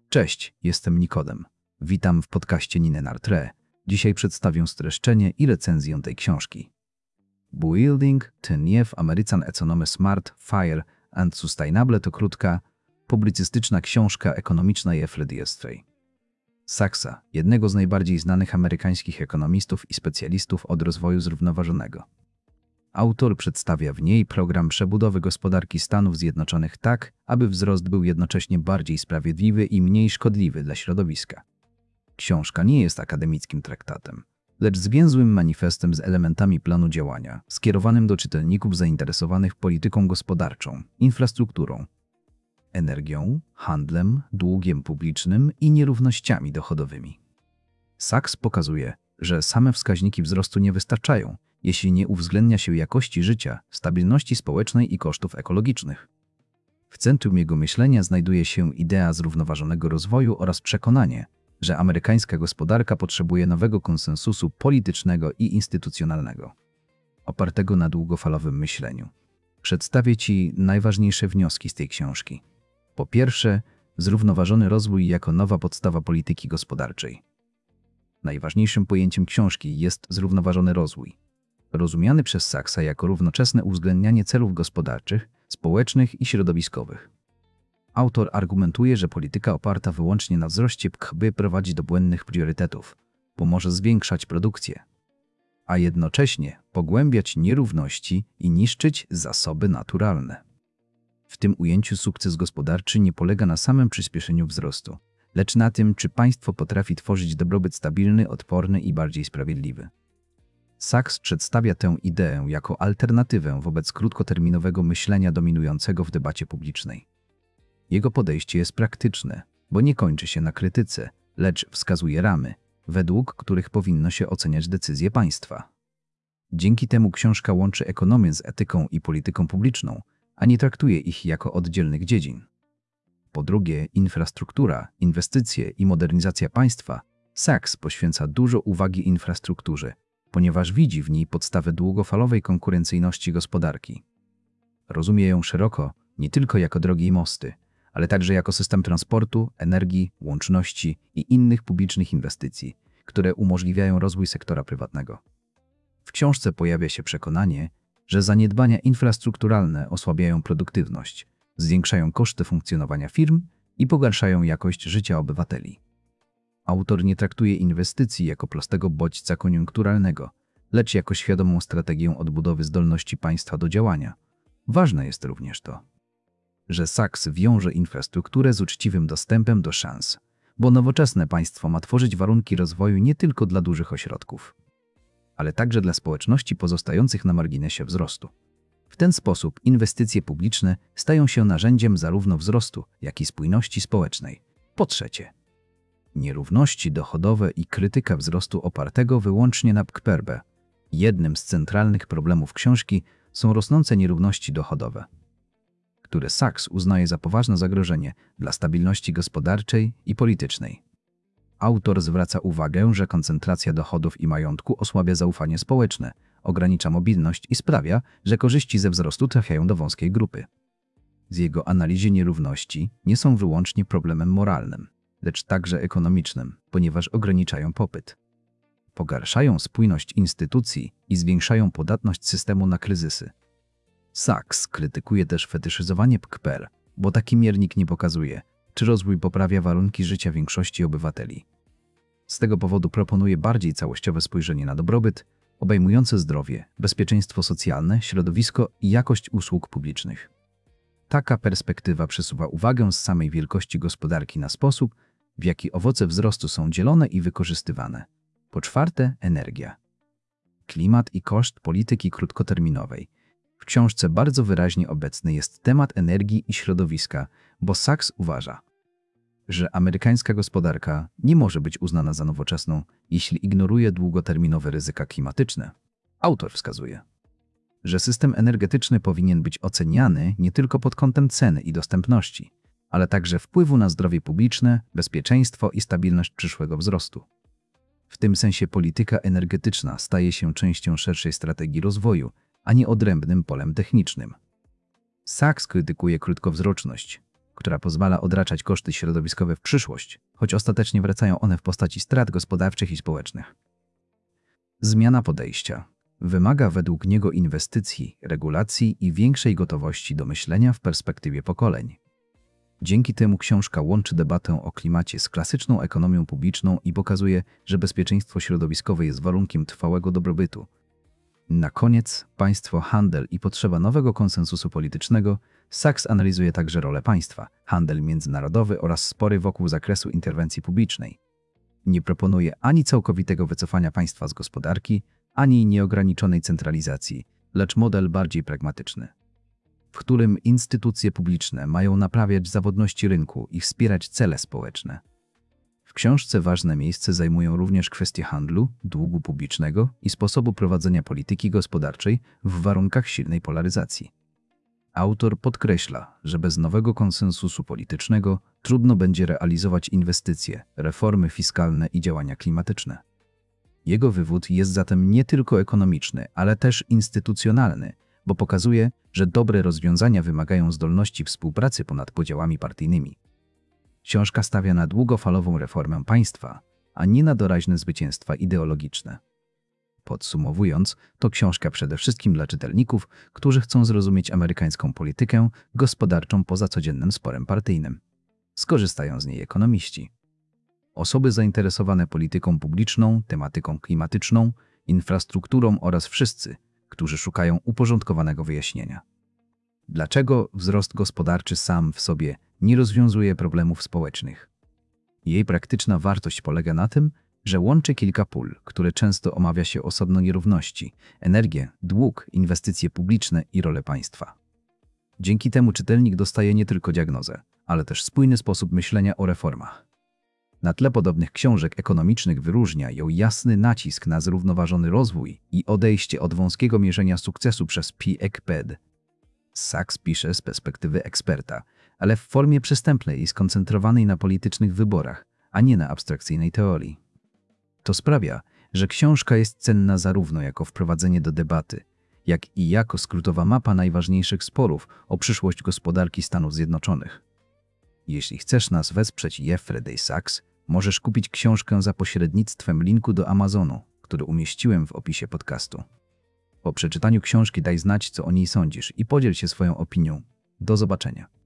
Cześć, jestem Nikodem. Witam w podcaście Nine Nartre. Dzisiaj przedstawię streszczenie i recenzję tej książki. Building the New American Economy Smart, Fair and Sustainable to krótka, publicystyczna książka ekonomiczna Jeffrey Saxa, jednego z najbardziej znanych amerykańskich ekonomistów i specjalistów od rozwoju zrównoważonego. Autor przedstawia w niej program przebudowy gospodarki Stanów Zjednoczonych tak, aby wzrost był jednocześnie bardziej sprawiedliwy i mniej szkodliwy dla środowiska. Książka nie jest akademickim traktatem, lecz zwięzłym manifestem z elementami planu działania, skierowanym do czytelników zainteresowanych polityką gospodarczą, infrastrukturą, energią, handlem, długiem publicznym i nierównościami dochodowymi. Sachs pokazuje, że same wskaźniki wzrostu nie wystarczają, jeśli nie uwzględnia się jakości życia, stabilności społecznej i kosztów ekologicznych. W centrum jego myślenia znajduje się idea zrównoważonego rozwoju oraz przekonanie, że amerykańska gospodarka potrzebuje nowego konsensusu politycznego i instytucjonalnego, opartego na długofalowym myśleniu. Przedstawię Ci najważniejsze wnioski z tej książki. Po pierwsze, zrównoważony rozwój jako nowa podstawa polityki gospodarczej. Najważniejszym pojęciem książki jest zrównoważony rozwój, rozumiany przez Sachsa jako równoczesne uwzględnianie celów gospodarczych, społecznych i środowiskowych. Autor argumentuje, że polityka oparta wyłącznie na wzroście PKB prowadzi do błędnych priorytetów, bo może zwiększać produkcję, a jednocześnie pogłębiać nierówności i niszczyć zasoby naturalne. W tym ujęciu sukces gospodarczy nie polega na samym przyspieszeniu wzrostu, lecz na tym, czy państwo potrafi tworzyć dobrobyt stabilny, odporny i bardziej sprawiedliwy. Sachs przedstawia tę ideę jako alternatywę wobec krótkoterminowego myślenia dominującego w debacie publicznej. Jego podejście jest praktyczne, bo nie kończy się na krytyce, lecz wskazuje ramy, według których powinno się oceniać decyzje państwa. Dzięki temu książka łączy ekonomię z etyką i polityką publiczną, a nie traktuje ich jako oddzielnych dziedzin. Po drugie, infrastruktura, inwestycje i modernizacja państwa. Sachs poświęca dużo uwagi infrastrukturze, ponieważ widzi w niej podstawę długofalowej konkurencyjności gospodarki. Rozumie ją szeroko, nie tylko jako drogi i mosty, ale także jako system transportu, energii, łączności i innych publicznych inwestycji, które umożliwiają rozwój sektora prywatnego. W książce pojawia się przekonanie, że zaniedbania infrastrukturalne osłabiają produktywność, zwiększają koszty funkcjonowania firm i pogarszają jakość życia obywateli. Autor nie traktuje inwestycji jako prostego bodźca koniunkturalnego, lecz jako świadomą strategię odbudowy zdolności państwa do działania. Ważne jest również to, że Sachs wiąże infrastrukturę z uczciwym dostępem do szans, bo nowoczesne państwo ma tworzyć warunki rozwoju nie tylko dla dużych ośrodków, ale także dla społeczności pozostających na marginesie wzrostu. W ten sposób inwestycje publiczne stają się narzędziem zarówno wzrostu, jak i spójności społecznej. Po trzecie, nierówności dochodowe i krytyka wzrostu opartego wyłącznie na PKB. Jednym z centralnych problemów książki są rosnące nierówności dochodowe, które Sachs uznaje za poważne zagrożenie dla stabilności gospodarczej i politycznej. Autor zwraca uwagę, że koncentracja dochodów i majątku osłabia zaufanie społeczne, ogranicza mobilność i sprawia, że korzyści ze wzrostu trafiają do wąskiej grupy. Z jego analizy nierówności nie są wyłącznie problemem moralnym, lecz także ekonomicznym, ponieważ ograniczają popyt, pogarszają spójność instytucji i zwiększają podatność systemu na kryzysy. Sachs krytykuje też fetyszyzowanie PKB, bo taki miernik nie pokazuje, czy rozwój poprawia warunki życia większości obywateli. Z tego powodu proponuje bardziej całościowe spojrzenie na dobrobyt, obejmujące zdrowie, bezpieczeństwo socjalne, środowisko i jakość usług publicznych. Taka perspektywa przesuwa uwagę z samej wielkości gospodarki na sposób, w jaki owoce wzrostu są dzielone i wykorzystywane. Po czwarte, energia. Klimat i koszt polityki krótkoterminowej. W książce bardzo wyraźnie obecny jest temat energii i środowiska, bo Sachs uważa, że amerykańska gospodarka nie może być uznana za nowoczesną, jeśli ignoruje długoterminowe ryzyka klimatyczne. Autor wskazuje, że system energetyczny powinien być oceniany nie tylko pod kątem ceny i dostępności, ale także wpływu na zdrowie publiczne, bezpieczeństwo i stabilność przyszłego wzrostu. W tym sensie polityka energetyczna staje się częścią szerszej strategii rozwoju, a nie odrębnym polem technicznym. Sachs krytykuje krótkowzroczność, która pozwala odraczać koszty środowiskowe w przyszłość, choć ostatecznie wracają one w postaci strat gospodarczych i społecznych. Zmiana podejścia wymaga według niego inwestycji, regulacji i większej gotowości do myślenia w perspektywie pokoleń. Dzięki temu książka łączy debatę o klimacie z klasyczną ekonomią publiczną i pokazuje, że bezpieczeństwo środowiskowe jest warunkiem trwałego dobrobytu. Na koniec, państwo, handel i potrzeba nowego konsensusu politycznego. Sachs analizuje także rolę państwa, handel międzynarodowy oraz spory wokół zakresu interwencji publicznej. Nie proponuje ani całkowitego wycofania państwa z gospodarki, ani nieograniczonej centralizacji, lecz model bardziej pragmatyczny, w którym instytucje publiczne mają naprawiać zawodności rynku i wspierać cele społeczne. W książce ważne miejsce zajmują również kwestie handlu, długu publicznego i sposobu prowadzenia polityki gospodarczej w warunkach silnej polaryzacji. Autor podkreśla, że bez nowego konsensusu politycznego trudno będzie realizować inwestycje, reformy fiskalne i działania klimatyczne. Jego wywód jest zatem nie tylko ekonomiczny, ale też instytucjonalny, bo pokazuje, że dobre rozwiązania wymagają zdolności współpracy ponad podziałami partyjnymi. Książka stawia na długofalową reformę państwa, a nie na doraźne zwycięstwa ideologiczne. Podsumowując, to książka przede wszystkim dla czytelników, którzy chcą zrozumieć amerykańską politykę gospodarczą poza codziennym sporem partyjnym. Skorzystają z niej ekonomiści, osoby zainteresowane polityką publiczną, tematyką klimatyczną, infrastrukturą oraz wszyscy, którzy szukają uporządkowanego wyjaśnienia. Dlaczego wzrost gospodarczy sam w sobie nie rozwiązuje problemów społecznych? Jej praktyczna wartość polega na tym, że łączy kilka pól, które często omawia się osobno nierówności, energię, dług, inwestycje publiczne i rolę państwa. Dzięki temu czytelnik dostaje nie tylko diagnozę, ale też spójny sposób myślenia o reformach. Na tle podobnych książek ekonomicznych wyróżnia ją jasny nacisk na zrównoważony rozwój i odejście od wąskiego mierzenia sukcesu przez PECPED. Sachs pisze z perspektywy eksperta, ale w formie przystępnej i skoncentrowanej na politycznych wyborach, a nie na abstrakcyjnej teorii. To sprawia, że książka jest cenna zarówno jako wprowadzenie do debaty, jak i jako skrótowa mapa najważniejszych sporów o przyszłość gospodarki Stanów Zjednoczonych. Jeśli chcesz nas wesprzeć Jeffrey Sachs, możesz kupić książkę za pośrednictwem linku do Amazonu, który umieściłem w opisie podcastu. Po przeczytaniu książki daj znać, co o niej sądzisz i podziel się swoją opinią. Do zobaczenia.